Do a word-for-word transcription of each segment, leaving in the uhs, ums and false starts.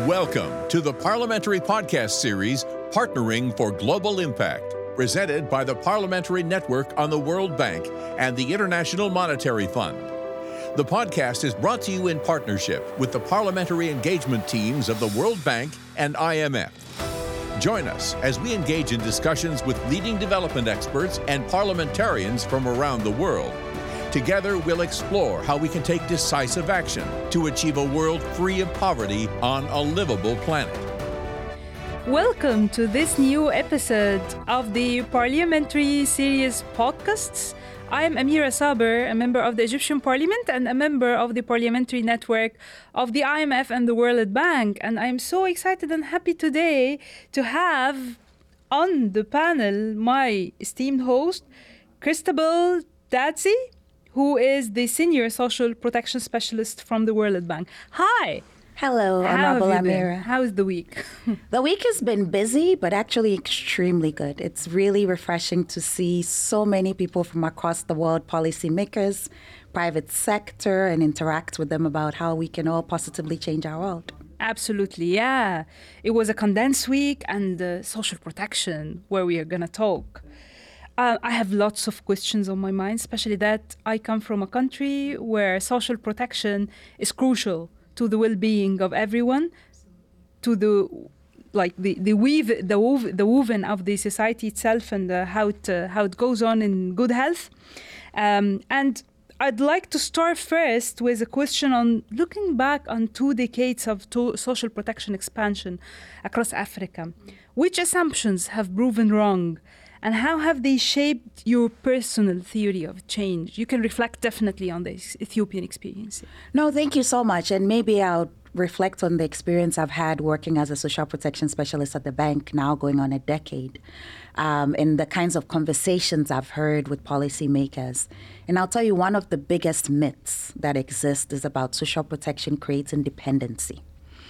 Welcome to the Parliamentary Podcast Series, Partnering for Global Impact, presented by the Parliamentary Network on the World Bank and the International Monetary Fund. The podcast is brought to you in partnership with the parliamentary engagement teams of the World Bank and I M F. Join us as we engage in discussions with leading development experts and parliamentarians from around the world. Together, we'll explore how we can take decisive action to achieve a world free of poverty on a livable planet. Welcome to this new episode of the Parliamentary Series podcasts. I am Amira Saber, a member of the Egyptian Parliament and a member of the Parliamentary Network of the I M F and the World Bank. And I'm so excited and happy today to have on the panel my esteemed host, Christabel Dadsey, who is the Senior Social Protection Specialist from the World Bank. Hi! Hello, How Honorable have you Amira. been? How is the week? The week has been busy, but actually extremely good. It's really refreshing to see so many people from across the world, policymakers, private sector, and interact with them about how we can all positively change our world. Absolutely, yeah. It was a condensed week and uh, social protection where we are going to talk. Uh, I have lots of questions on my mind, especially that I come from a country where social protection is crucial to the well-being of everyone, to the like the the weave the wove, the woven of the society itself, and uh, how it uh, how it goes on in good health. Um, and I'd like to start first with a question on looking back on two decades of to social protection expansion across Africa. Which assumptions have proven wrong? And how have they shaped your personal theory of change? You can reflect definitely on the Ethiopian experience. No, thank you so much. And maybe I'll reflect on the experience I've had working as a social protection specialist at the bank, now going on a decade, um, and the kinds of conversations I've heard with policymakers. And I'll tell you, one of the biggest myths that exist is about social protection creates independency.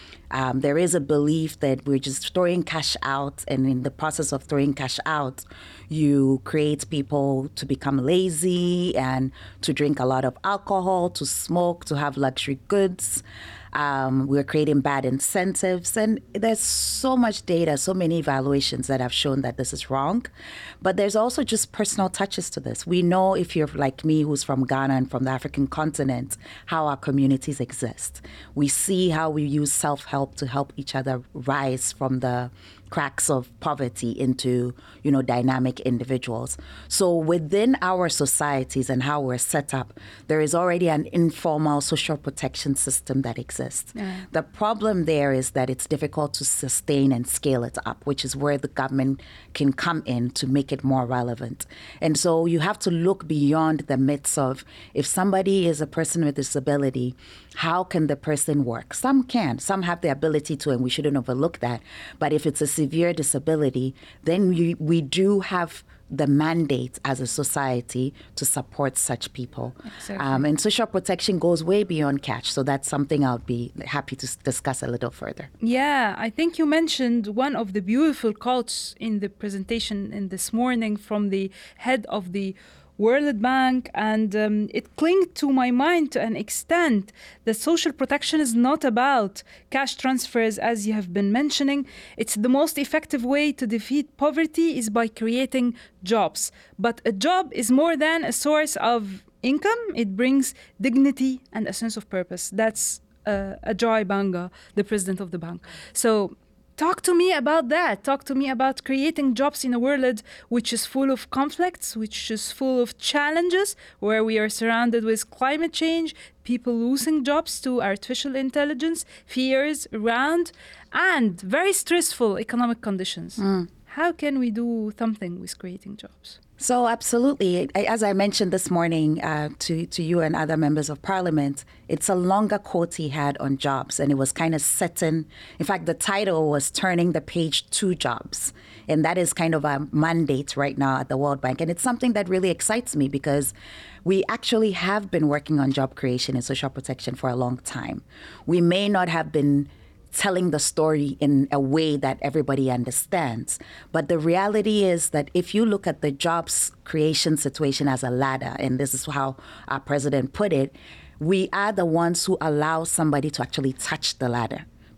Um, there is a belief that we're just throwing cash out, and in the process of throwing cash out, you create people to become lazy and to drink a lot of alcohol, to smoke, to have luxury goods. Um, we're creating bad incentives, and there's so much data, so many evaluations that have shown that this is wrong. But there's also just personal touches to this. We know, if you're like me, who's from Ghana and from the African continent, how our communities exist. We see how we use self-help to help each other rise from the cracks of poverty into, you know, dynamic individuals. So within our societies and how we're set up, there is already an informal social protection system that exists. Yeah. The problem there is that it's difficult to sustain and scale it up, which is where the government can come in to make it more relevant. And so you have to look beyond the myths of, if somebody is a person with disability, how can the person work? Some can, some have the ability to, and we shouldn't overlook that. But if it's a severe disability, then we, we do have the mandate as a society to support such people. Exactly. Um, and social protection goes way beyond cash. So that's something I'll be happy to discuss a little further. Yeah, I think you mentioned one of the beautiful quotes in the presentation in this morning from the head of the World Bank, and um, it clinged to my mind to an extent that social protection is not about cash transfers, as you have been mentioning. It's the most effective way to defeat poverty is by creating jobs. But a job is more than a source of income. It brings dignity and a sense of purpose. That's uh, Ajayi Banga, the president of the bank. So talk to me about that. Talk to me about creating jobs in a world which is full of conflicts, which is full of challenges, where we are surrounded with climate change, people losing jobs to artificial intelligence, fears around, and very stressful economic conditions. Mm. How can we do something with creating jobs? So absolutely. As I mentioned this morning uh, to, to you and other members of parliament, it's a longer quote he had on jobs, and it was kind of setting. In fact, the title was Turning the Page to Jobs. And that is kind of a mandate right now at the World Bank. And it's something that really excites me because we actually have been working on job creation and social protection for a long time. We may not have been telling the story in a way that everybody understands. But the reality is that if you look at the jobs creation situation as a ladder, and this is how our president put it, we are the ones who allow somebody to actually touch the ladder.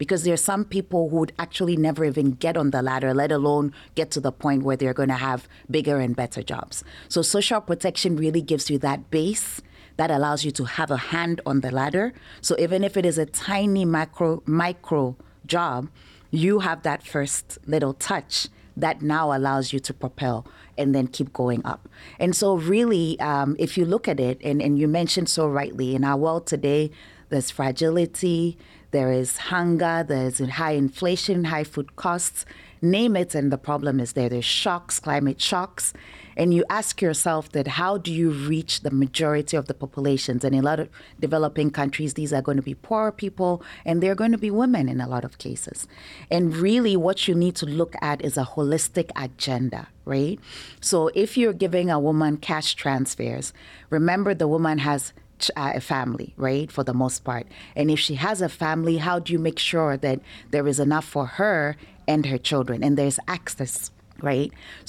because there are some people who would actually never even get on the ladder, let alone get to the point where they're going to have bigger and better jobs. So social protection really gives you that base that allows you to have a hand on the ladder. So even if it is a tiny micro micro job, you have that first little touch that now allows you to propel and then keep going up. And so really, um, if you look at it, and, and you mentioned so rightly, in our world today, there's fragility, there is hunger, there's high inflation, high food costs, name it, and the problem is there. There's shocks, climate shocks. And you ask yourself that how do you reach the majority of the populations? And in a lot of developing countries, these are going to be poor people, and they're going to be women in a lot of cases. And really what you need to look at is a holistic agenda, right? So if you're giving a woman cash transfers, remember the woman has a family, right, for the most part. And if she has a family, how do you make sure that there is enough for her and her children, and there's access, right?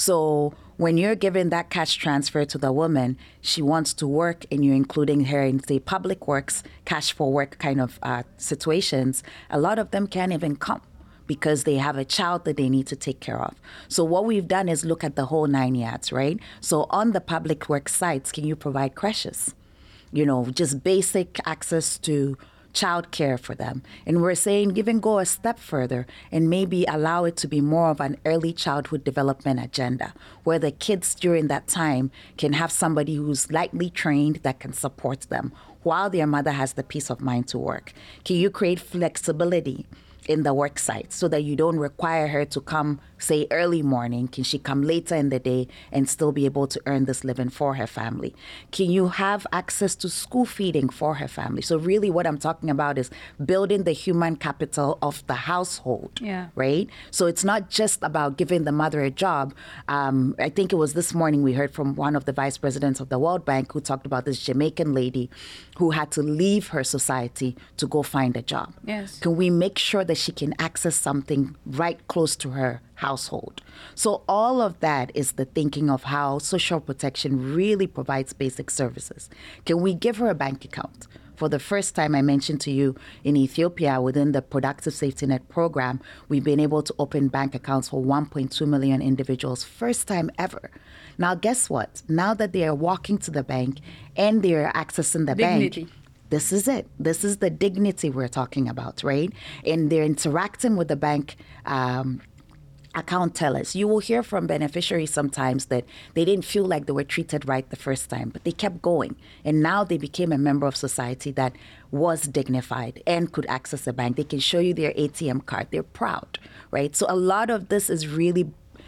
So when you're giving that cash transfer to the woman, she wants to work, and you're including her in, say, public works, cash for work kind of uh, situations, a lot of them can't even come because they have a child that they need to take care of. So what we've done is look at the whole nine yards, right? So on the public work sites, can you provide creches? You know, just basic access to childcare for them. And we're saying even go a step further and maybe allow it to be more of an early childhood development agenda, where the kids during that time can have somebody who's lightly trained that can support them while their mother has the peace of mind to work. Can you create flexibility in the work site so that you don't require her to come, say, early morning? Can she come later in the day and still be able to earn this living for her family? Can you have access to school feeding for her family? So really what I'm talking about is building the human capital of the household, yeah. right? So it's not just about giving the mother a job. Um, I think it was this morning we heard from one of the vice presidents of the World Bank who talked about this Jamaican lady who had to leave her society to go find a job. Yes. Can we make sure that she can access something right close to her household? So all of that is the thinking of how social protection really provides basic services. Can we give her a bank account? For the first time, I mentioned to you, in Ethiopia, within the Productive Safety Net program, we've been able to open bank accounts for one point two million individuals, first time ever. Now, guess what? Now that they are walking to the bank and they are accessing the Dignity. bank, this is it. This is the dignity we're talking about, right? And they're interacting with the bank um, account tellers. You will hear from beneficiaries sometimes that they didn't feel like they were treated right the first time, but they kept going. And now they became a member of society that was dignified and could access a bank. They can show you their A T M card. They're proud, right? So a lot of this is really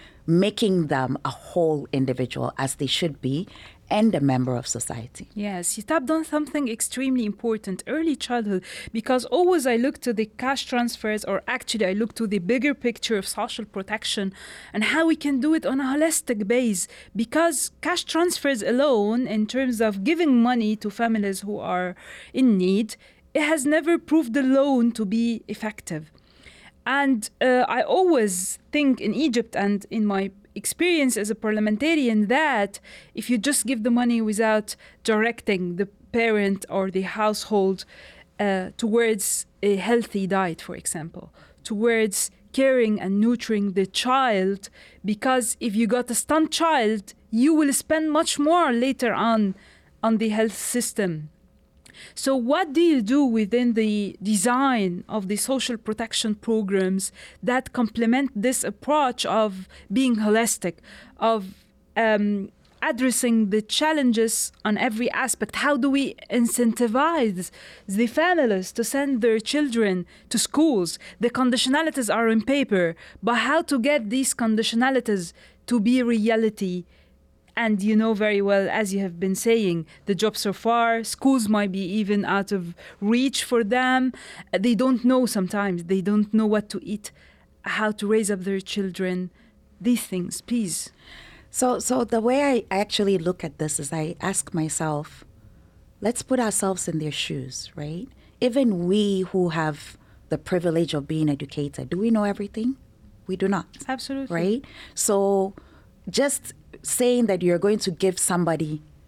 making them a whole individual, as they should be, and a member of society. Yes, you tapped on something extremely important, early childhood, because always I look to the cash transfers, or actually I look to the bigger picture of social protection and how we can do it on a holistic base, because cash transfers alone, in terms of giving money to families who are in need, it has never proved alone to be effective. And uh, I always think in Egypt and in my experience as a parliamentarian that if you just give the money without directing the parent or the household uh, towards a healthy diet, for example, towards caring and nurturing the child, because if you got a stunned child, you will spend much more later on on the health system. So what do you do within the design of the social protection programs that complement this approach of being holistic, of um, addressing the challenges on every aspect? How do we incentivize the families to send their children to schools? The conditionalities are on paper, but how to get these conditionalities to be reality? And you know very well, as you have been saying, the jobs are far, schools might be even out of reach for them. They don't know sometimes, they don't know what to eat, how to raise up their children, these things, please. So, so the way I actually look at this is I ask myself, let's put ourselves in their shoes, right? Even we who have the privilege of being educated, do we know everything? We do not. Absolutely. Right? So just saying that you're going to give somebody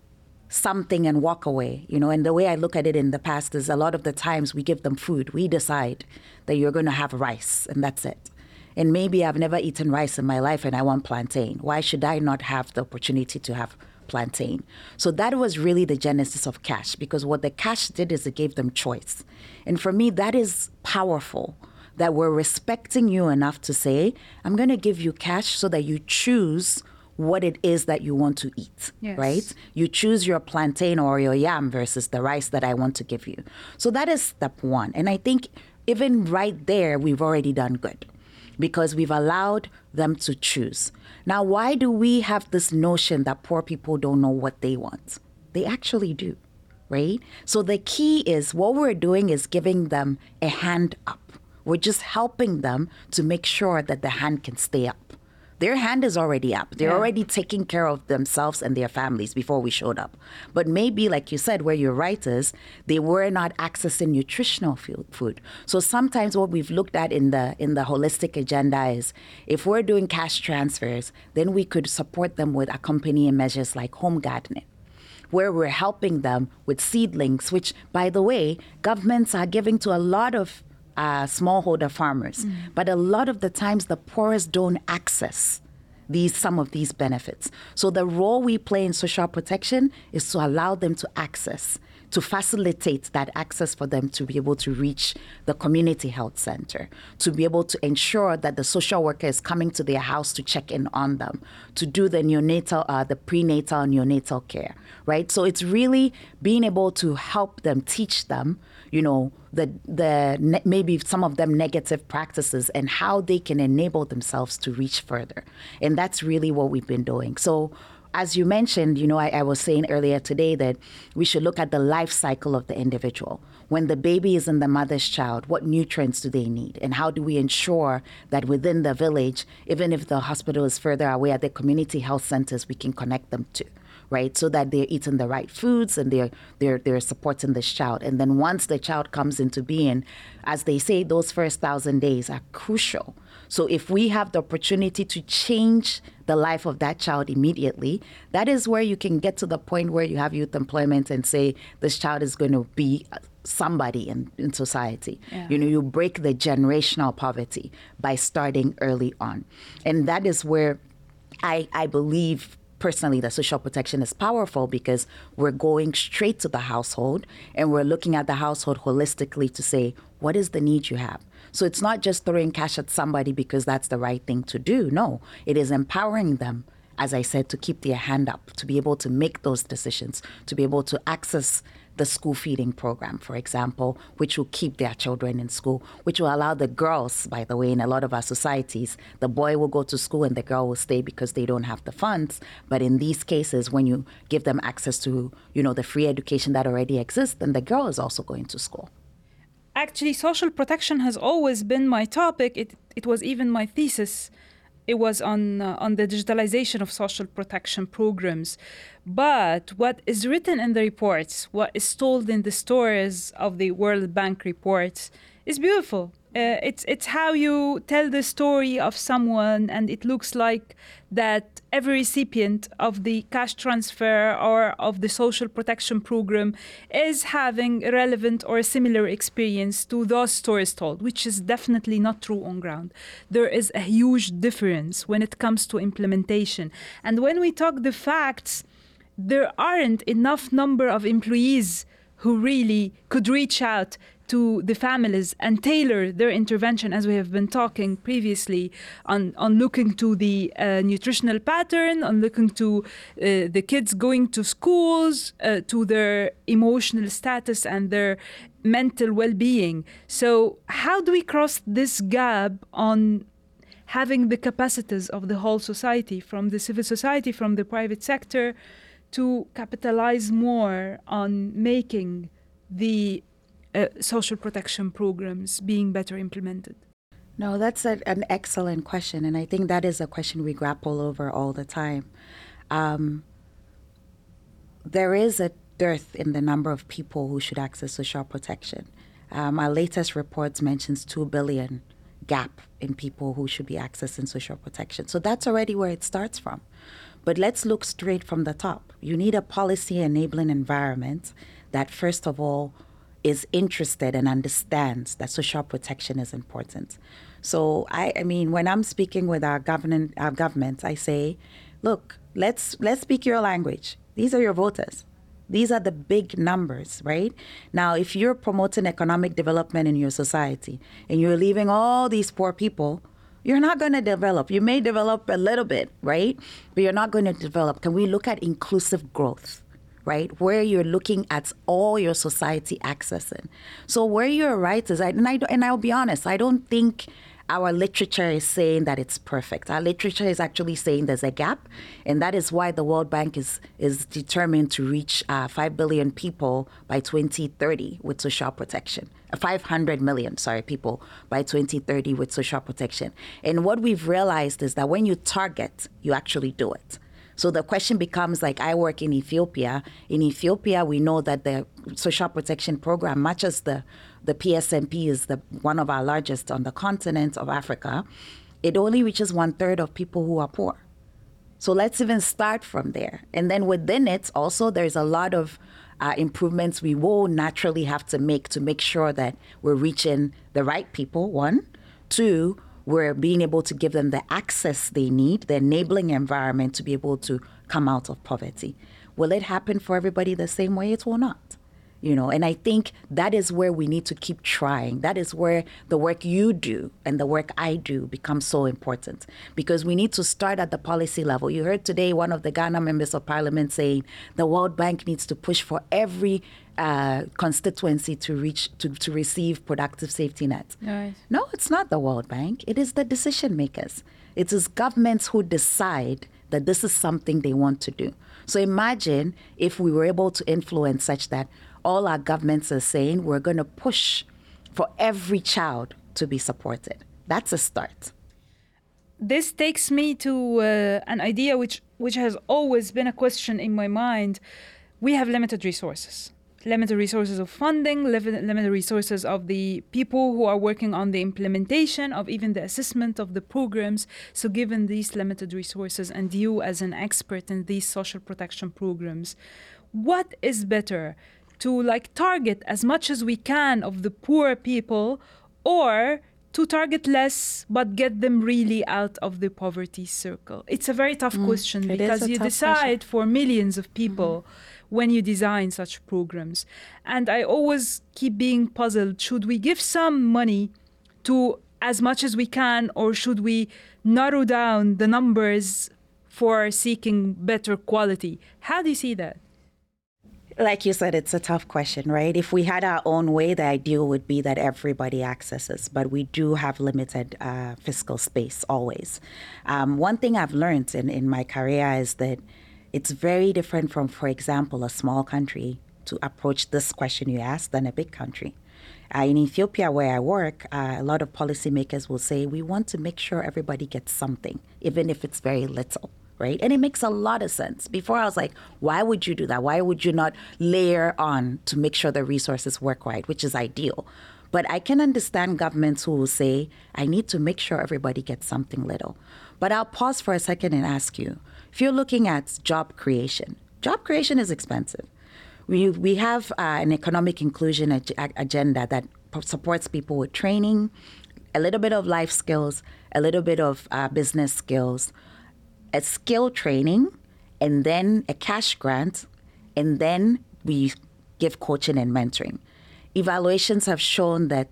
something and walk away, you know. And the way I look at it in the past is a lot of the times we give them food. We decide that you're going to have rice and that's it. And maybe I've never eaten rice in my life and I want plantain. Why should I not have the opportunity to have plantain? So that was really the genesis of cash, because what the cash did is it gave them choice. And for me, that is powerful, that we're respecting you enough to say, I'm going to give you cash so that you choose what it is that you want to eat, yes. right? You choose your plantain or your yam versus the rice that I want to give you. So that is step one. And I think even right there, we've already done good, because we've allowed them to choose. Now, why do we have this notion that poor people don't know what they want? They actually do, right? So the key is what we're doing is giving them a hand up. We're just helping them to make sure that the hand can stay up. Their hand is already up. They're yeah. already taking care of themselves and their families before we showed up. But maybe, like you said, where you're right is they were not accessing nutritional food. So sometimes what we've looked at in the in the holistic agenda is if we're doing cash transfers, then we could support them with accompanying measures like home gardening, where we're helping them with seedlings, which, by the way, governments are giving to a lot of Uh, smallholder farmers. Mm. But a lot of the times the poorest don't access these some of these benefits. So the role we play in social protection is to allow them to access, to facilitate that access for them to be able to reach the community health center, to be able to ensure that the social worker is coming to their house to check in on them, to do the neonatal, uh, the prenatal and neonatal care, right? So it's really being able to help them, teach them, you know, the the ne- maybe some of them negative practices and how they can enable themselves to reach further. And that's really what we've been doing. So as you mentioned, you know, I, I was saying earlier today that we should look at the life cycle of the individual. When the baby is in the mother's child, what nutrients do they need? And how do we ensure that within the village, even if the hospital is further away at the community health centers, we can connect them to, right? So that they're eating the right foods and they're, they're, they're supporting this child. And then once the child comes into being, as they say, those first thousand days are crucial. So if we have the opportunity to change the life of that child immediately, that is where you can get to the point where you have youth employment and say, this child is going to be somebody in, in society. Yeah. You know, you break the generational poverty by starting early on. And that is where I, I believe personally that social protection is powerful, because we're going straight to the household and we're looking at the household holistically to say, what is the need you have? So it's not just throwing cash at somebody because that's the right thing to do. No, it is empowering them, as I said, to keep their hand up, to be able to make those decisions, to be able to access the school feeding program, for example, which will keep their children in school, which will allow the girls, by the way, in a lot of our societies, the boy will go to school and the girl will stay because they don't have the funds. But in these cases, when you give them access to, you know, the free education that already exists, then the girl is also going to school. Actually, social protection has always been my topic. It it was even my thesis. It was on uh, on the digitalization of social protection programs. But what is written in the reports, what is told in the stories of the World Bank reports is beautiful. Uh, it's it's how you tell the story of someone, and it looks like that every recipient of the cash transfer or of the social protection program is having a relevant or a similar experience to those stories told, which is definitely not true on ground. There is a huge difference when it comes to implementation. And when we talk the facts, there aren't enough number of employees who really could reach out to the families and tailor their intervention, as we have been talking previously, on, on looking to the uh, nutritional pattern, on looking to uh, the kids going to schools, uh, to their emotional status and their mental well-being. So how do we cross this gap on having the capacities of the whole society, from the civil society, from the private sector, to capitalize more on making the uh, social protection programs being better implemented? No, that's a, an excellent question. And I think that is a question we grapple over all the time. Um, there is a dearth in the number of people who should access social protection. Um, our latest reports mentions two billion gap in people who should be accessing social protection. So that's already where it starts from. But let's look straight from the top. You need a policy enabling environment that, first of all, is interested and understands that social protection is important. So, I, I mean, when I'm speaking with our government, our government, I say, look, let's let's speak your language. These are your voters. These are the big numbers, right? Now, if you're promoting economic development in your society and you're leaving all these poor people, you're not going to develop. You may develop a little bit, right? But you're not going to develop. Can we look at inclusive growth? Right, where you're looking at all your society accessing. So where you're right is, I, and, I, and I'll be honest, I don't think our literature is saying that it's perfect. Our literature is actually saying there's a gap, and that is why the World Bank is is determined to reach uh, five billion people by twenty thirty with social protection. five hundred million, sorry, people by twenty thirty with social protection. And what we've realized is that when you target, you actually do it. So the question becomes, like, I work in Ethiopia. In Ethiopia, we know that the social protection program, much as the, the P S M P is the one of our largest on the continent of Africa, it only reaches one third of people who are poor. So let's even start from there. And then within it, also, there's a lot of uh, improvements we will naturally have to make to make sure that we're reaching the right people, one. Two, we're being able to give them the access they need, the enabling environment to be able to come out of poverty. Will it happen for everybody the same way? It will not. You know, and I think that is where we need to keep trying. That is where the work you do and the work I do becomes so important, because we need to start at the policy level. You heard today one of the Ghana members of parliament saying the World Bank needs to push for every uh, constituency to reach to, to receive productive safety nets. Right. No, it's not the World Bank. It is the decision makers. It is governments who decide that this is something they want to do. So imagine if we were able to influence such that all our governments are saying we're going to push for every child to be supported. That's a start. This takes me to uh, an idea which, which has always been a question in my mind. We have limited resources. Limited resources of funding, limited resources of the people who are working on the implementation of even the assessment of the programs. So given these limited resources and you as an expert in these social protection programs, what is better? To like target as much as we can of the poor people, or to target less but get them really out of the poverty circle? It's a very tough mm, question because you decide question. for millions of people mm-hmm. when you design such programs. And I always keep being puzzled. Should we give some money to as much as we can, or should we narrow down the numbers for seeking better quality? How do you see that? Like you said, it's a tough question, right? If we had our own way, the ideal would be that everybody accesses, but we do have limited uh, fiscal space always. Um, one thing I've learned in, in my career is that it's very different from, for example, a small country to approach this question you asked than a big country. Uh, in Ethiopia, where I work, uh, a lot of policymakers will say, we want to make sure everybody gets something, even if it's very little. Right? And it makes a lot of sense. Before I was like, why would you do that? Why would you not layer on to make sure the resources work right, which is ideal? But I can understand governments who will say, I need to make sure everybody gets something little. But I'll pause for a second and ask you, if you're looking at job creation, job creation is expensive. We, we have uh, an economic inclusion ag- agenda that p- supports people with training, a little bit of life skills, a little bit of uh, business skills, a skill training, and then a cash grant, and then we give coaching and mentoring. Evaluations have shown that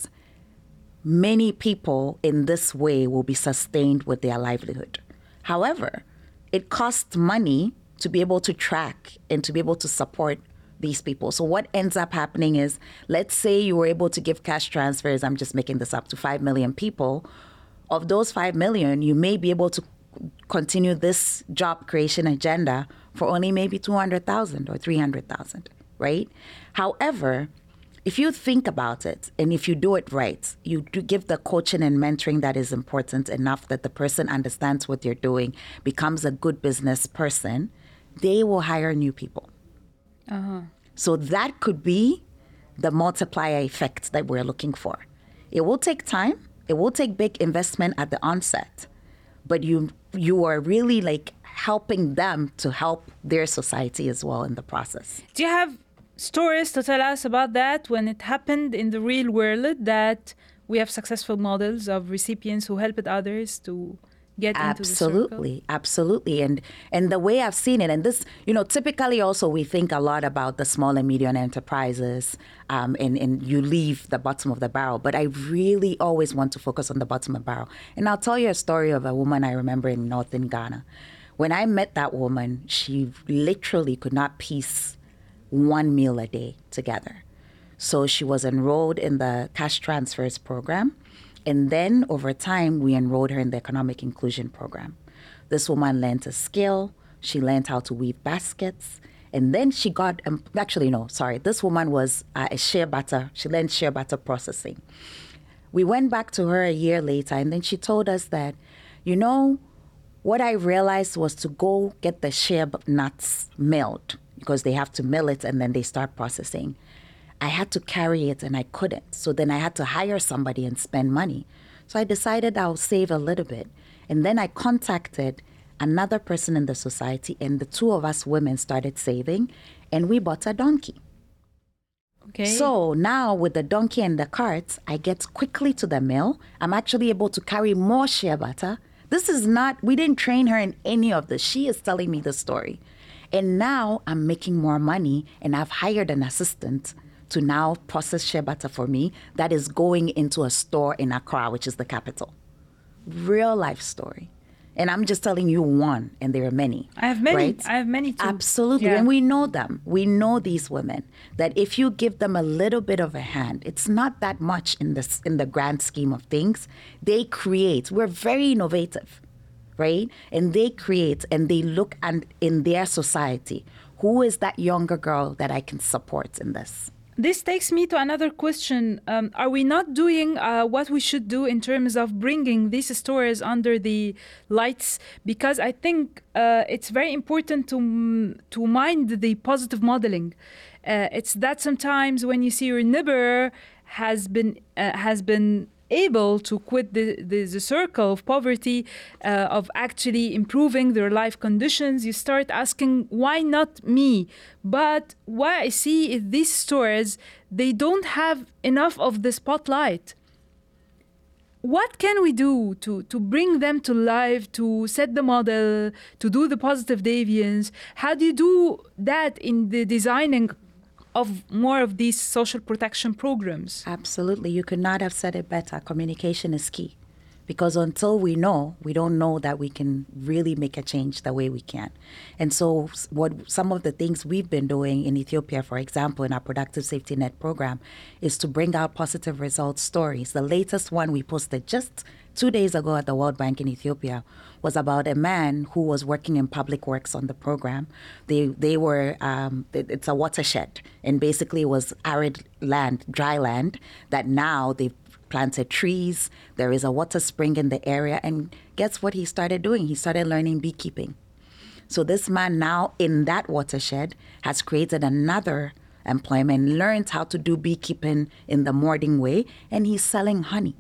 many people in this way will be sustained with their livelihood. However, it costs money to be able to track and to be able to support these people. So what ends up happening is, let's say you were able to give cash transfers, I'm just making this up, to five million people. Of those five million, you may be able to continue this job creation agenda for only maybe two hundred thousand or three hundred thousand, right? However, if you think about it and if you do it right, you do give the coaching and mentoring that is important enough that the person understands what they're doing, becomes a good business person, they will hire new people. Uh-huh. So that could be the multiplier effect that we're looking for. It will take time. It will take big investment at the onset. But you you are really like helping them to help their society as well in the process. Do you have stories to tell us about that when it happened in the real world, that we have successful models of recipients who helped others to get into the circle? Absolutely, absolutely. And and the way I've seen it, and this, you know, typically also we think a lot about the small and medium enterprises, um, and, and you leave the bottom of the barrel. But I really always want to focus on the bottom of the barrel. And I'll tell you a story of a woman I remember in northern Ghana. When I met that woman, she literally could not piece one meal a day together. So she was enrolled in the cash transfers program. And then over time, we enrolled her in the economic inclusion program. This woman learned a skill. She learned how to weave baskets. And then she got, um, actually, no, sorry. This woman was uh, a shea butter. She learned shea butter processing. We went back to her a year later, and then she told us that, you know, what I realized was to go get the shea nuts milled, because they have to mill it and then they start processing. I had to carry it and I couldn't. So then I had to hire somebody and spend money. So I decided I'll save a little bit. And then I contacted another person in the society, and the two of us women started saving, and we bought a donkey. Okay. So now with the donkey and the carts, I get quickly to the mill. I'm actually able to carry more shea butter. This is not, we didn't train her in any of this. She is telling me the story. And now I'm making more money, and I've hired an assistant to now process shea butter for me that is going into a store in Accra, which is the capital. Real life story. And I'm just telling you one, and there are many. I have many. Right? I have many too. Absolutely. Yeah. And we know them. We know these women, that if you give them a little bit of a hand, it's not that much in this in the grand scheme of things. They create. We're very innovative, right? And they create, and they look and in their society, who is that younger girl that I can support in this? This takes me to another question. Um, are we not doing uh, what we should do in terms of bringing these stories under the lights? Because I think uh, it's very important to to mind the positive modeling. Uh, it's that sometimes when you see your neighbor has been uh, has been able to quit the, the, the circle of poverty, uh, of actually improving their life conditions, you start asking, why not me? But what I see is these stories, they don't have enough of the spotlight. What can we do to, to bring them to life, to set the model, to do the positive deviance? How do you do that in the designing of more of these social protection programs? Absolutely. You could not have said it better. Communication is key. Because until we know, we don't know that we can really make a change the way we can. And so what some of the things we've been doing in Ethiopia, for example, in our Productive Safety Net program, is to bring out positive results stories. The latest one we posted just two days ago at the World Bank in Ethiopia was about a man who was working in public works on the program. They they were, um, it's a watershed, and basically it was arid land, dry land, that now they've planted trees. There is a water spring in the area. And guess what he started doing? He started learning beekeeping. So this man now in that watershed has created another employment, learned how to do beekeeping in the modern way, and he's selling honey.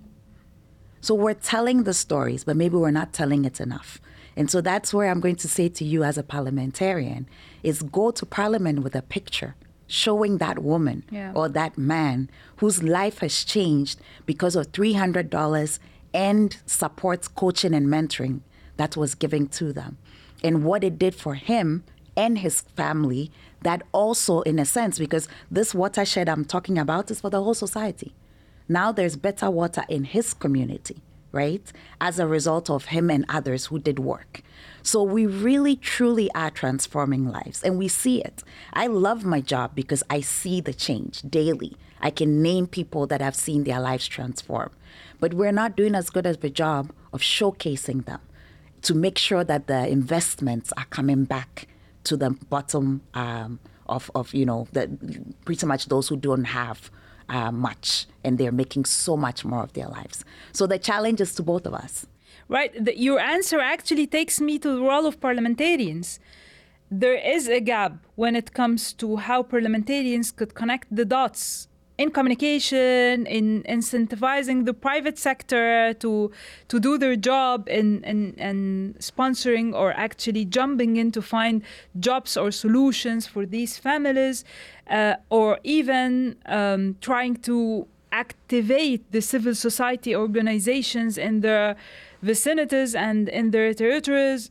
So we're telling the stories, but maybe we're not telling it enough. And so that's where I'm going to say to you as a parliamentarian is go to parliament with a picture showing that woman yeah. or that man whose life has changed because of three hundred dollars and supports coaching and mentoring that was given to them. And what it did for him and his family, that also in a sense, because this watershed I'm talking about is for the whole society. Now there's better water in his community, right? As a result of him and others who did work. So we really, truly are transforming lives, and we see it. I love my job because I see the change daily. I can name people that have seen their lives transform. But we're not doing as good of a job of showcasing them to make sure that the investments are coming back to the bottom um, of, of, you know, the, pretty much those who don't have Uh, much, and they're making so much more of their lives. So the challenge is to both of us. Right. The, your answer actually takes me to the role of parliamentarians. There is a gap when it comes to how parliamentarians could connect the dots in communication, in incentivizing the private sector to to do their job in, in, in sponsoring or actually jumping in to find jobs or solutions for these families, uh, or even um, trying to activate the civil society organizations in their vicinities and in their territories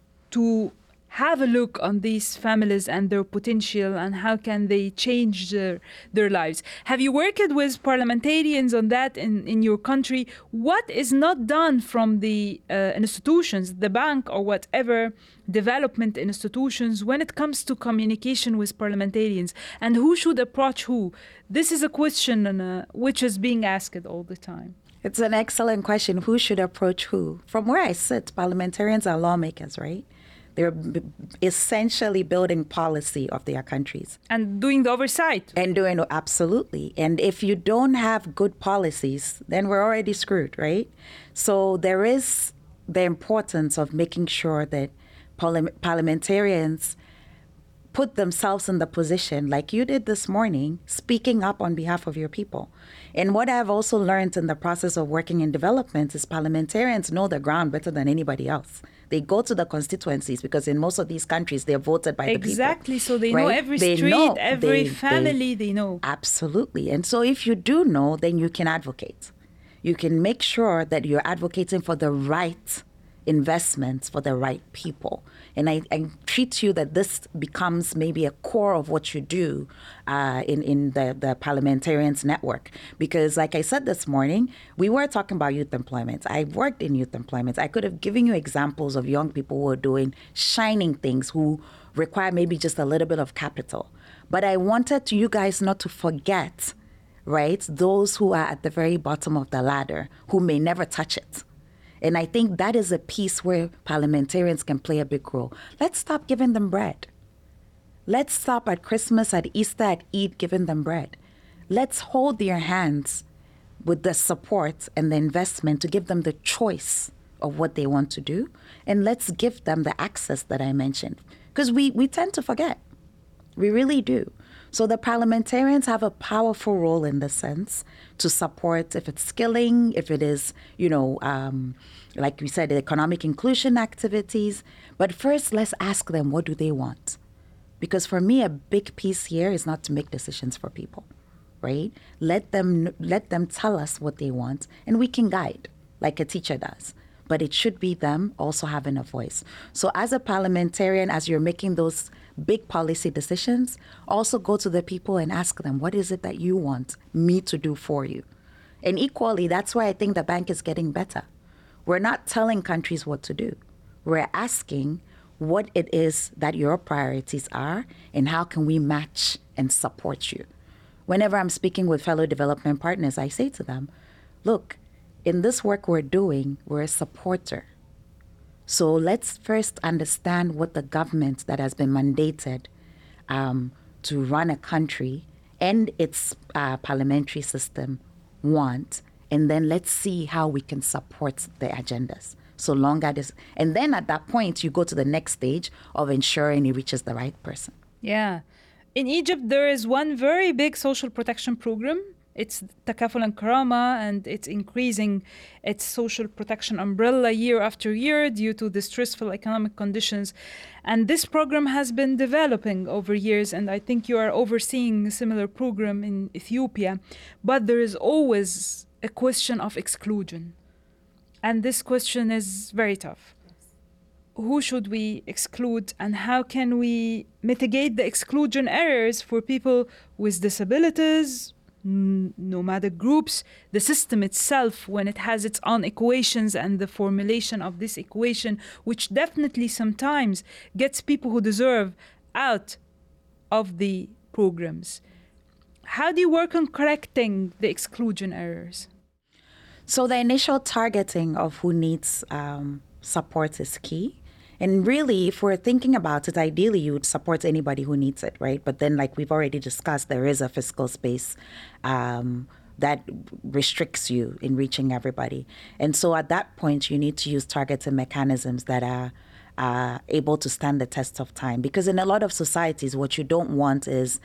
to have a look on these families and their potential and how can they change their, their lives. Have you worked with parliamentarians on that in, in your country? What is not done from the uh, institutions, the bank or whatever development institutions when it comes to communication with parliamentarians, and who should approach who? This is a question uh, which is being asked all the time. It's an excellent question. Who should approach who? From where I sit, parliamentarians are lawmakers, right? They're b- essentially building policy of their countries. And doing the oversight. And doing, absolutely. And if you don't have good policies, then we're already screwed, right? So there is the importance of making sure that parli- parliamentarians put themselves in the position, like you did this morning, speaking up on behalf of your people. And what I've also learned in the process of working in development is parliamentarians know the ground better than anybody else. They go to the constituencies because in most of these countries, they're voted by exactly. the people. Exactly. So they right? know every they street, know, every they, family, they, they know. Absolutely. And so if you do know, then you can advocate. You can make sure that you're advocating for the right investments for the right people. And I, I treat you that this becomes maybe a core of what you do uh, in, in the, the parliamentarians network. Because like I said this morning, we were talking about youth employment. I worked in youth employment. I could have given you examples of young people who are doing shining things, who require maybe just a little bit of capital. But I wanted you guys not to forget, right, those who are at the very bottom of the ladder, who may never touch it. And I think that is a piece where parliamentarians can play a big role. Let's stop giving them bread. Let's stop at Christmas, at Easter, at Eid, giving them bread. Let's hold their hands with the support and the investment to give them the choice of what they want to do. And let's give them the access that I mentioned. Because we, we tend to forget. We really do. So the parliamentarians have a powerful role in this sense to support, if it's skilling, if it is, you know, um, like we said, economic inclusion activities. But first, let's ask them, what do they want? Because for me, a big piece here is not to make decisions for people, right? Let them, let them tell us what they want, and we can guide, like a teacher does. But it should be them also having a voice. So as a parliamentarian, as you're making those big policy decisions, also go to the people and ask them, what is it that you want me to do for you? And equally, that's why I think the bank is getting better. We're not telling countries what to do. We're asking what it is that your priorities are and how can we match and support you. Whenever I'm speaking with fellow development partners, I say to them, look, in this work we're doing, we're a supporter. So let's first understand what the government that has been mandated um, to run a country and its uh, parliamentary system want, and then let's see how we can support the agendas. So long as this, and then at that point, you go to the next stage of ensuring it reaches the right person. Yeah. In Egypt, there is one very big social protection program. It's Takaful and Karama, and it's increasing its social protection umbrella year after year due to the stressful economic conditions. And this program has been developing over years, and I think you are overseeing a similar program in Ethiopia. But there is always a question of exclusion. And this question is very tough. Who should we exclude, and how can we mitigate the exclusion errors for people with disabilities, nomadic groups, the system itself, when it has its own equations and the formulation of this equation, which definitely sometimes gets people who deserve out of the programs. How do you work on correcting the exclusion errors? So the initial targeting of who needs um, support is key. And really, if we're thinking about it, ideally you would support anybody who needs it, right? But then, like we've already discussed, there is a fiscal space um, that restricts you in reaching everybody. And so at that point, you need to use targeted mechanisms that are uh, able to stand the test of time. Because in a lot of societies, what you don't want is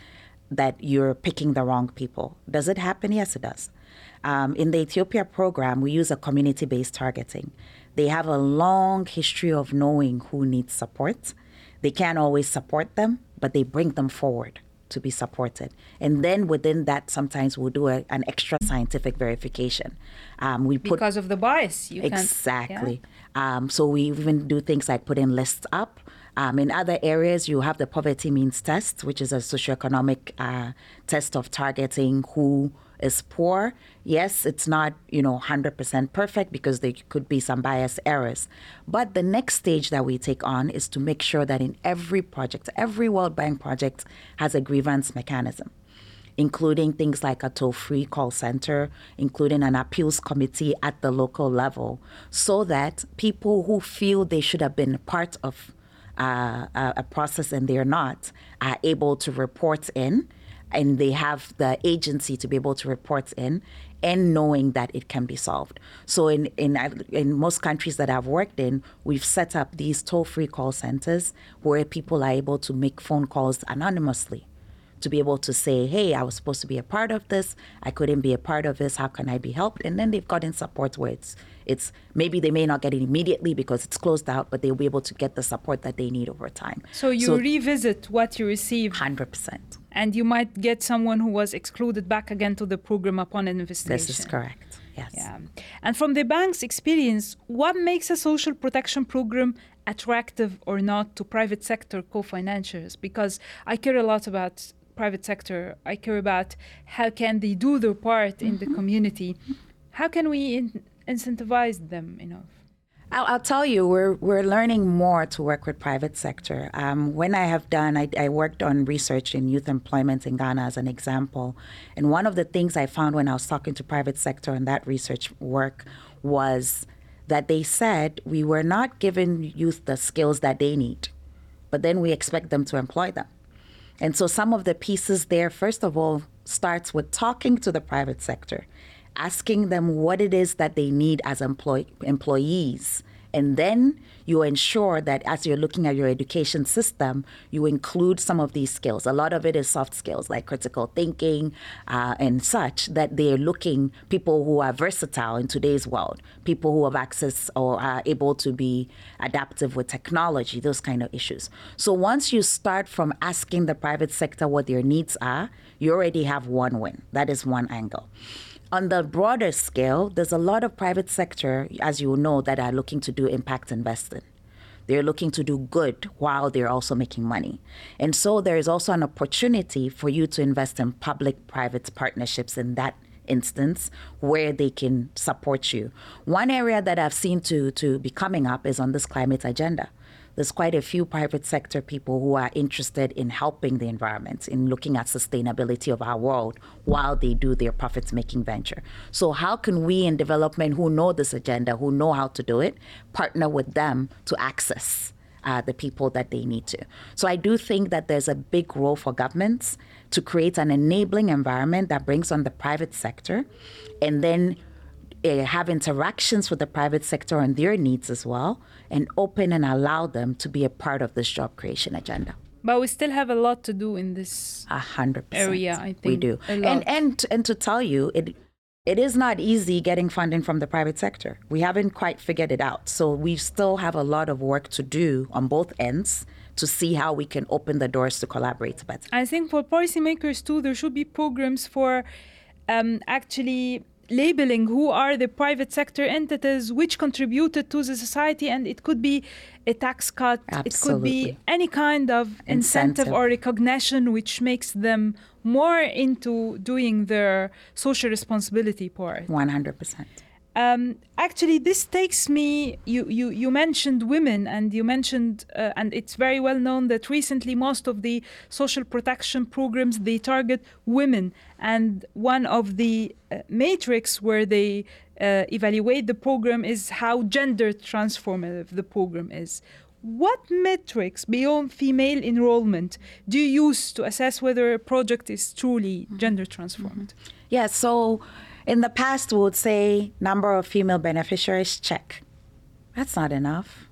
that you're picking the wrong people. Does it happen? Yes, it does. Um, in the Ethiopia program, we use a community-based targeting. They have a long history of knowing who needs support. They can't always support them, but they bring them forward to be supported. And then within that, sometimes we'll do a, an extra scientific verification. Um, we put, because of the bias. You exactly. Yeah. Um, so we even do things like put in lists up. Um, in other areas, you have the poverty means test, which is a socioeconomic uh, test of targeting who is poor. Yes, it's not, you know, one hundred percent perfect because there could be some bias errors. But the next stage that we take on is to make sure that in every project, every World Bank project has a grievance mechanism, including things like a toll-free call center, including an appeals committee at the local level, so that people who feel they should have been part of uh, a, a process and they're not, are able to report in, and they have the agency to be able to report in, and knowing that it can be solved. So in, in, in most countries that I've worked in, we've set up these toll-free call centers where people are able to make phone calls anonymously, to be able to say, hey, I was supposed to be a part of this, I couldn't be a part of this, how can I be helped? And then they've gotten support where it's, it's maybe they may not get it immediately because it's closed out, but they'll be able to get the support that they need over time. So you so, revisit what you received. one hundred percent. And you might get someone who was excluded back again to the program upon investigation. This is correct, yes. Yeah. And from the bank's experience, what makes a social protection program attractive or not to private sector co-financiers? Because I care a lot about private sector. I care about how can they do their part in mm-hmm. the community. How can we in- incentivize them enough? I'll, I'll tell you, we're we're learning more to work with private sector. Um, when I have done, I, I worked on research in youth employment in Ghana as an example. And one of the things I found when I was talking to private sector in that research work was that they said we were not giving youth the skills that they need, but then we expect them to employ them. And so some of the pieces there, first of all, starts with talking to the private sector, asking them what it is that they need as employ- employees. And then you ensure that as you're looking at your education system, you include some of these skills. A lot of it is soft skills like critical thinking uh, and such, that they're looking, people who are versatile in today's world, people who have access or are able to be adaptive with technology, those kind of issues. So once you start from asking the private sector what their needs are, you already have one win. That is one angle. On the broader scale, there's a lot of private sector, as you know, that are looking to do impact investing. They're looking to do good while they're also making money. And so there is also an opportunity for you to invest in public-private partnerships in that instance where they can support you. One area that I've seen to, to be coming up is on this climate agenda. There's quite a few private sector people who are interested in helping the environment, in looking at sustainability of our world while they do their profit-making venture. So how can we in development who know this agenda, who know how to do it, partner with them to access uh, the people that they need to? So I do think that there's a big role for governments to create an enabling environment that brings on the private sector, and then Uh, have interactions with the private sector on their needs as well, and open and allow them to be a part of this job creation agenda. But we still have a lot to do in this a hundred percent area, I think. We do. And, and, and to tell you, it it is not easy getting funding from the private sector. We haven't quite figured it out. So we still have a lot of work to do on both ends to see how we can open the doors to collaborate better. I think for policymakers too, there should be programs for um, actually labeling who are the private sector entities which contributed to the society, and it could be a tax cut, Absolutely. It could be any kind of incentive, incentive or recognition which makes them more into doing their social responsibility part. one hundred percent. Um, actually, this takes me, you, you, you mentioned women, and you mentioned, uh, and it's very well known that recently most of the social protection programs, they target women. And one of the uh, matrix where they uh, evaluate the program is how gender transformative the program is. What metrics beyond female enrollment do you use to assess whether a project is truly mm-hmm. gender transformed? Mm-hmm. Yeah, so in the past, we would say number of female beneficiaries, check. That's not enough.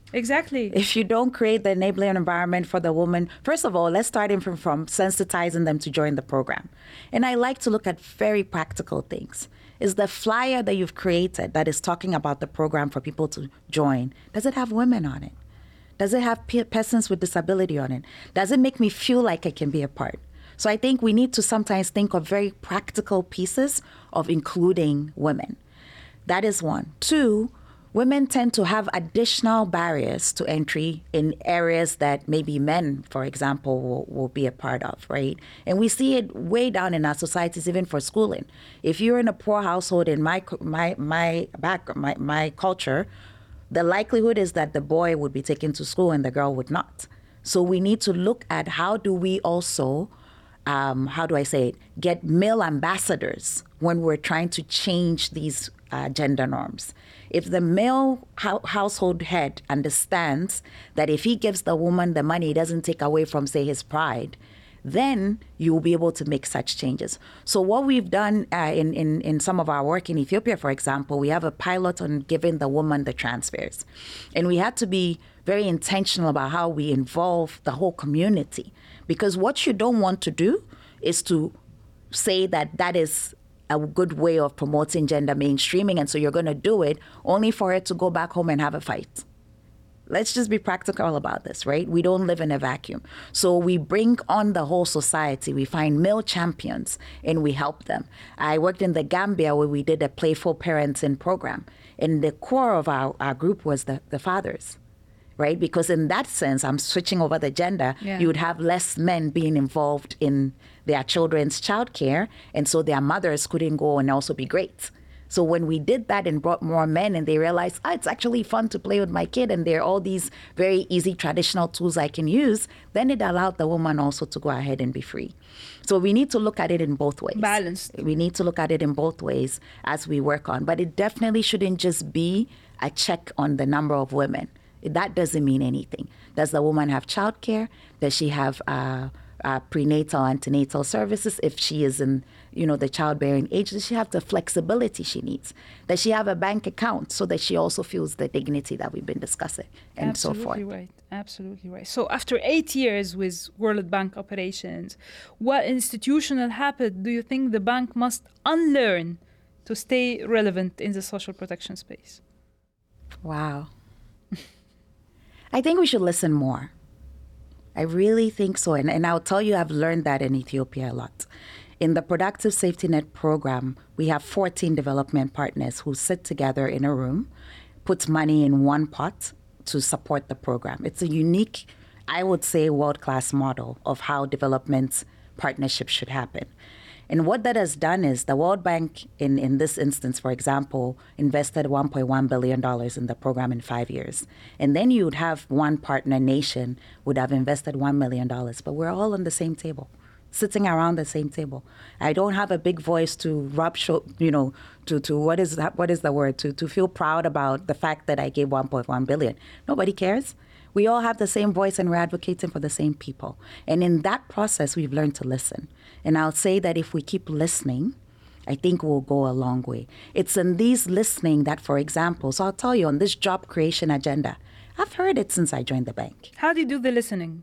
Exactly. If you don't create the enabling environment for the woman, first of all, let's start in from, from sensitizing them to join the program. And I like to look at very practical things. Is the flyer that you've created that is talking about the program for people to join, does it have women on it? Does it have pe- persons with disability on it? Does it make me feel like I can be a part? So I think we need to sometimes think of very practical pieces of including women. That is one. Two, women tend to have additional barriers to entry in areas that maybe men, for example, will, will be a part of, right? And we see it way down in our societies, even for schooling. If you're in a poor household in my my my back my, my culture, the likelihood is that the boy would be taken to school and the girl would not. So we need to look at how do we also, um, how do I say it, get male ambassadors when we're trying to change these uh, gender norms. If the male ho- household head understands that if he gives the woman the money, it doesn't take away from, say, his pride, then you will be able to make such changes. So what we've done uh, in, in, in some of our work in Ethiopia, for example, we have a pilot on giving the woman the transfers. And we had to be very intentional about how we involve the whole community. Because what you don't want to do is to say that that is a good way of promoting gender mainstreaming, and so you're going to do it only for it to go back home and have a fight. Let's just be practical about this, right? We don't live in a vacuum. So we bring on the whole society. We find male champions and we help them. I worked in the Gambia where we did a playful parenting program. And the core of our, our group was the, the fathers, right? Because in that sense, I'm switching over the gender. Yeah. You would have less men being involved in their children's childcare. And so their mothers couldn't go and also be great. So when we did that and brought more men and they realized, oh, it's actually fun to play with my kid and there are all these very easy traditional tools I can use, then it allowed the woman also to go ahead and be free. So we need to look at it in both ways. Balanced. We need to look at it in both ways as we work on. But it definitely shouldn't just be a check on the number of women. That doesn't mean anything. Does the woman have childcare? Does she have uh, uh, prenatal, antenatal services? If she is in, you know, the childbearing age, does she have the flexibility she needs? Does she have a bank account so that she also feels the dignity that we've been discussing and Absolutely so forth? Absolutely right. Absolutely right. So after eight years with World Bank operations, what institutional habit do you think the bank must unlearn to stay relevant in the social protection space? Wow. I think we should listen more. I really think so. And, and I'll tell you, I've learned that in Ethiopia a lot. In the Productive Safety Net program, we have fourteen development partners who sit together in a room, put money in one pot to support the program. It's a unique, I would say, world-class model of how development partnerships should happen. And what that has done is the World Bank, in, in this instance, for example, invested one point one billion dollars in the program in five years. And then you would have one partner nation would have invested one million dollars. But we're all on the same table, sitting around the same table. I don't have a big voice to rub, show, you know, to, to what is that, what is the word, to, to feel proud about the fact that I gave one point one billion dollars. Nobody cares. We all have the same voice and we're advocating for the same people. And in that process, we've learned to listen. And I'll say that if we keep listening, I think we'll go a long way. It's in these listening that, for example, so I'll tell you on this job creation agenda, I've heard it since I joined the bank. How do you do the listening?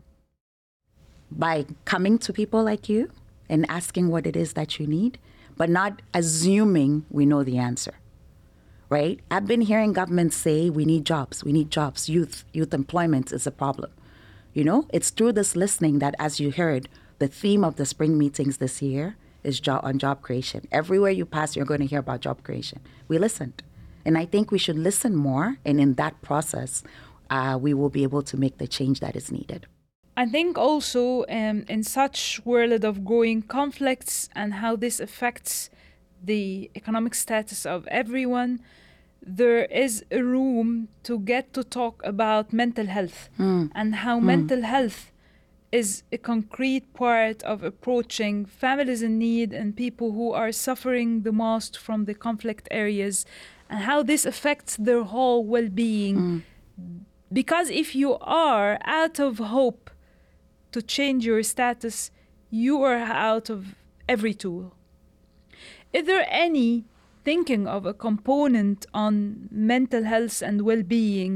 By coming to people like you and asking what it is that you need, but not assuming we know the answer. Right? I've been hearing governments say we need jobs, we need jobs, youth, youth employment is a problem. You know, it's through this listening that, as you heard, the theme of the spring meetings this year is job, on job creation. Everywhere you pass, you're going to hear about job creation. We listened. And I think we should listen more. And in that process, uh, we will be able to make the change that is needed. I think also um, in such world of growing conflicts and how this affects the economic status of everyone, there is a room to get to talk about mental health mm. and how mm. mental health is a concrete part of approaching families in need and people who are suffering the most from the conflict areas, and how this affects their whole well-being. Mm. Because if you are out of hope to change your status, you are out of every tool. Is there any thinking of a component on mental health and well-being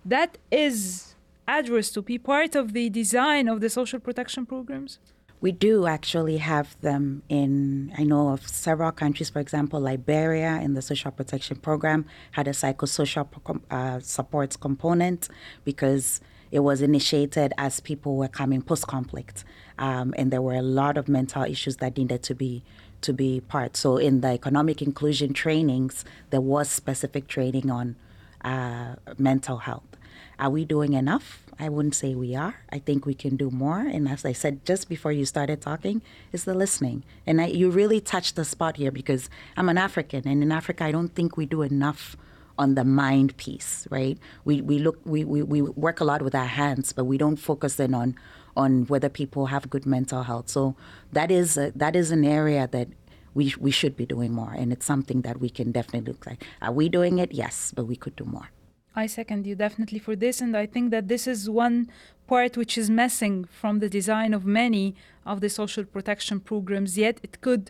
that is addressed to be part of the design of the social protection programs? We do actually have them in, I know of several countries. For example, Liberia in the social protection program had a psychosocial uh, supports component because it was initiated as people were coming post-conflict. Um, and there were a lot of mental issues that needed to be to be part. So in the economic inclusion trainings, there was specific training on uh, mental health. Are we doing enough? I wouldn't say we are. I think we can do more. And as I said just before you started talking, is the listening. And I, you really touched the spot here because I'm an African, and in Africa, I don't think we do enough on the mind piece, right? We we look we, we, we work a lot with our hands, but we don't focus in on on whether people have good mental health. So that is a, that is an area that we we should be doing more, and it's something that we can definitely look like. Are we doing it? Yes, but we could do more. I second you definitely for this, and I think that this is one part which is missing from the design of many of the social protection programs, yet it could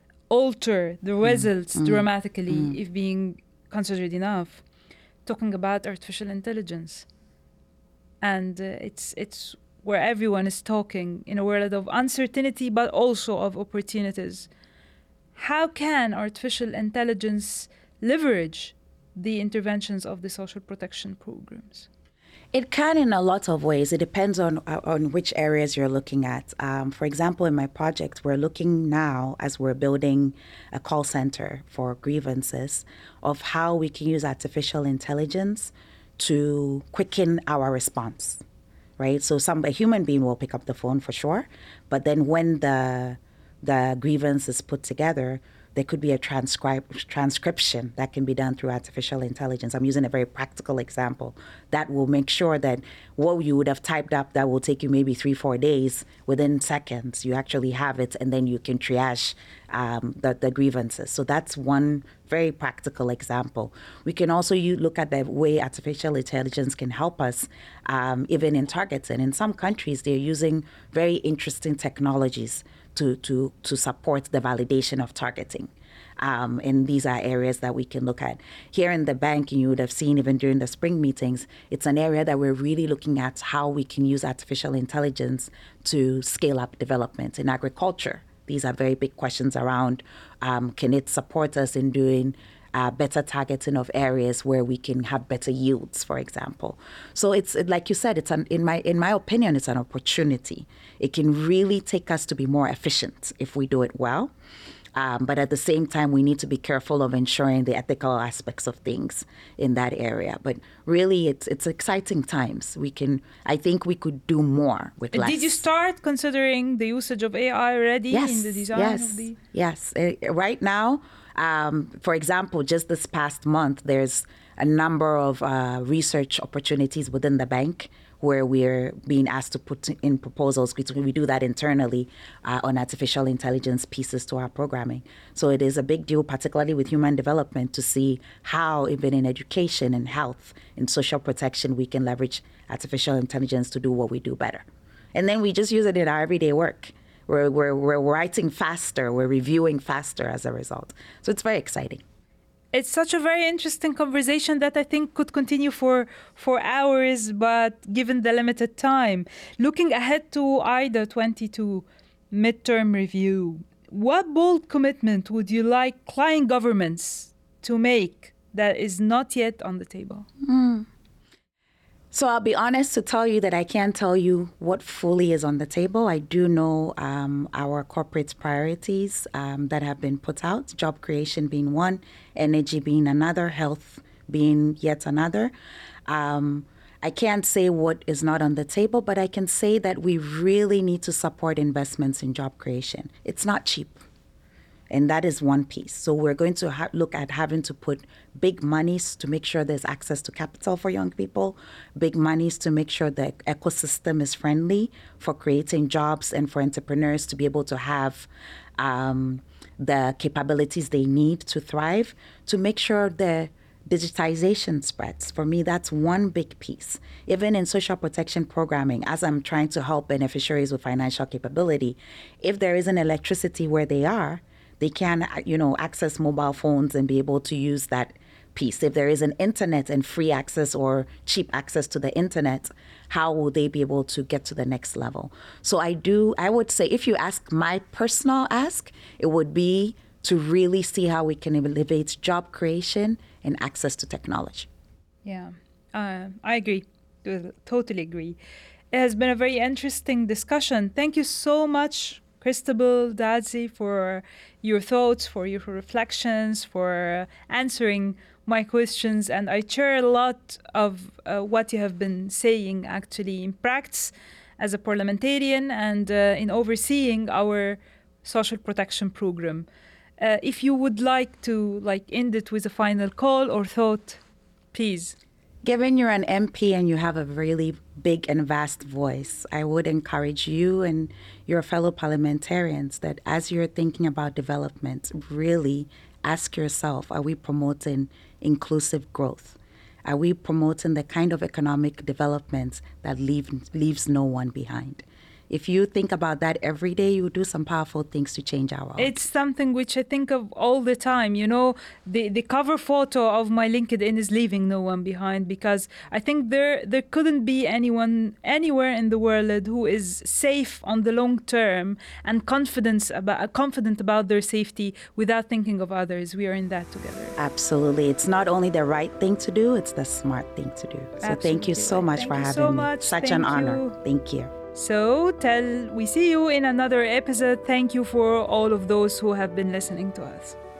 alter the results mm. dramatically mm. if being considered enough. Talking about artificial intelligence, and uh, it's it's where everyone is talking in a world of uncertainty but also of opportunities. How can artificial intelligence leverage the interventions of the social protection programs? It can in a lot of ways. It depends on on which areas you're looking at. Um, for example, in my project, we're looking now as we're building a call center for grievances of how we can use artificial intelligence to quicken our response, right? So some a human being will pick up the phone for sure, but then when the the grievance is put together, there could be a transcribe, transcription that can be done through artificial intelligence. I'm using a very practical example that will make sure that what you would have typed up that will take you maybe three, four days, within seconds, you actually have it, and then you can triage um, the, the grievances. So that's one very practical example. We can also you look at the way artificial intelligence can help us, um, even in targeting. In some countries, they're using very interesting technologies to, to, to support the validation of targeting. Um, and these are areas that we can look at. Here in the bank, and you would have seen even during the spring meetings, it's an area that we're really looking at how we can use artificial intelligence to scale up development in agriculture. These are very big questions around, um, can it support us in doing Uh, better targeting of areas where we can have better yields, for example. So it's like you said, it's an, in my in my opinion, it's an opportunity. It can really take us to be more efficient if we do it well. Um, but at the same time, we need to be careful of ensuring the ethical aspects of things in that area. But really, it's it's exciting times. We can, I think we could do more with less. Did you start considering the usage of A I already yes, in the design yes, of the? Yes, uh, right now, um, for example, just this past month, there's a number of uh, research opportunities within the bank where we're being asked to put in proposals. We do that internally uh, on artificial intelligence pieces to our programming. So it is a big deal, particularly with human development, to see how even in education and health and social protection, we can leverage artificial intelligence to do what we do better. And then we just use it in our everyday work. We're, we're, we're writing faster, we're reviewing faster as a result. So it's very exciting. It's such a very interesting conversation that I think could continue for, for hours, but given the limited time, looking ahead to I D A twenty-two midterm review, what bold commitment would you like client governments to make that is not yet on the table? Mm. So I'll be honest to tell you that I can't tell you what fully is on the table. I do know um, our corporate priorities um, that have been put out, job creation being one, energy being another, health being yet another. Um, I can't say what is not on the table, but I can say that we really need to support investments in job creation. It's not cheap. And that is one piece. So we're going to ha- look at having to put big monies to make sure there's access to capital for young people, big monies to make sure the ecosystem is friendly for creating jobs and for entrepreneurs to be able to have um, the capabilities they need to thrive, to make sure the digitization spreads. For me, that's one big piece. Even in social protection programming, as I'm trying to help beneficiaries with financial capability, if there isn't electricity where they are, they can, you know, access mobile phones and be able to use that piece. If there is an internet and free access or cheap access to the internet, how will they be able to get to the next level? So I do, I would say, if you ask my personal ask, it would be to really see how we can elevate job creation and access to technology. Yeah, uh, I agree. Totally agree. It has been a very interesting discussion. Thank you so much, Christabel Dadzie, for your thoughts, for your reflections, for answering my questions. And I share a lot of uh, what you have been saying actually in practice as a parliamentarian and uh, in overseeing our social protection program. Uh, if you would like to like end it with a final call or thought, please. Given you're an M P and you have a really big and vast voice, I would encourage you and your fellow parliamentarians that as you're thinking about development, really ask yourself, are we promoting inclusive growth? Are we promoting the kind of economic development that leave, leaves no one behind? If you think about that every day, you do some powerful things to change our world. It's something which I think of all the time. You know, the, the cover photo of my LinkedIn is leaving no one behind, because I think there there couldn't be anyone anywhere in the world who is safe on the long term and confidence about, confident about their safety without thinking of others. We are in that together. Absolutely. It's not only the right thing to do, it's the smart thing to do. So Absolutely. Thank you so much Thank for you having so me. much. Such Thank an honor. you. Thank you. So till we see you in another episode, thank you for all of those who have been listening to us.